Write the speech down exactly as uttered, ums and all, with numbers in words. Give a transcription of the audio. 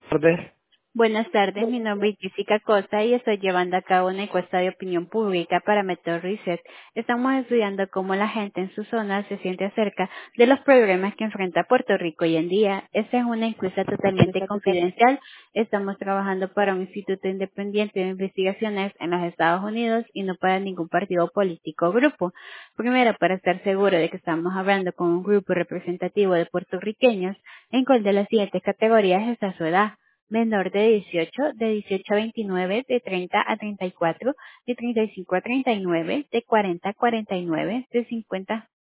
tardes. Buenas tardes, mi nombre es Jessica Costa y estoy llevando a cabo una encuesta de opinión pública para Method Research. Estamos estudiando cómo la gente en su zona se siente acerca de los problemas que enfrenta Puerto Rico hoy en día. Esta es una encuesta totalmente confidencial. Estamos trabajando para un instituto independiente de investigaciones en los Estados Unidos y no para ningún partido político o grupo. Primero, para estar seguro de que estamos hablando con un grupo representativo de puertorriqueños, ¿en cuál de las siguientes categorías está su edad? Menor de dieciocho, de dieciocho a veintinueve, de treinta a treinta y cuatro, de treinta y cinco a treinta y nueve, de cuarenta a cuarenta y nueve, de cincuenta